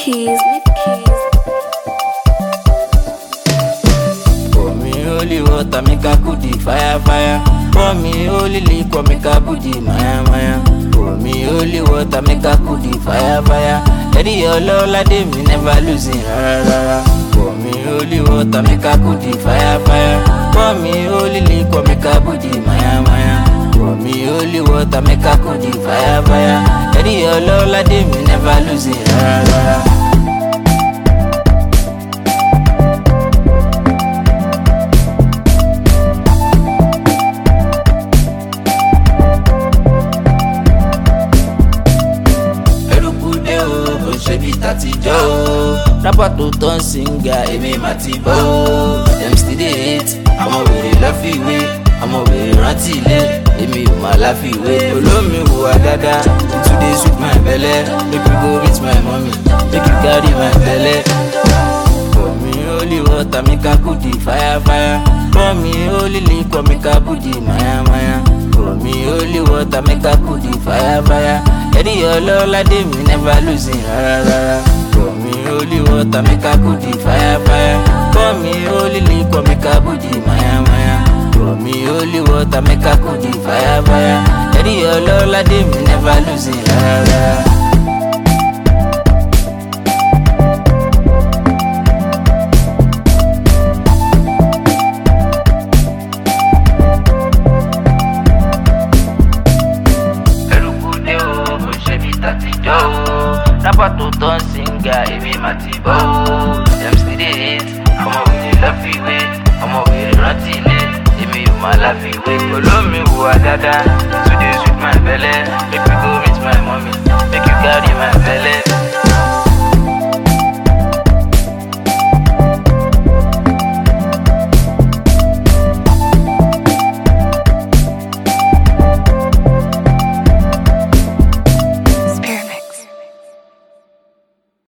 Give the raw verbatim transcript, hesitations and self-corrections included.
keys, Nick keys. For me holy water make a goodie fire fire. For me holy liquor make a goodie maya maya. For me holy water make a goodie fire fire. Eddie Olola de me never losing rara rara. For me holy water make a goodie fire fire. For me holy liquor make a goodie maya maya. For me holy water make a goodie fire fire. Eddie Olola de me never losing rara rara. Tàtijọ́ o, rapper tó tán singer èmi mà ti bọ́ o. Dem still dey hate, ọmọ wèrè láfiwé, ọmọ wèrè rántí ilé, èmi ò má láfiwé. Olómi hùwà dáadáa, you too dey sweet my belle, make you go meet my mommy, make you carry my belle. For me holy water make a goodie fire fire. For me holy liquor make a goodie maya maya. For me holy water make a goodie fire fire. Eddie Olola de me never losing rara rara. For me holy water make a goodie fire fire. For me holy liquor make a goodie maya maya. For me holy water make a goodie fire fire. Eddie Olola de me never losing rara rara. Rapper tó tán singer èmi mà ti bọ́ o. Dem still dey hate, ọmọ wèrè láfiwé, ọmọ wèrè rántí ilé, èmi ò má láfiwé. Olómi hùwà dáadáa, you too dey sweet my belle, make you go meet my mommy, make you carry my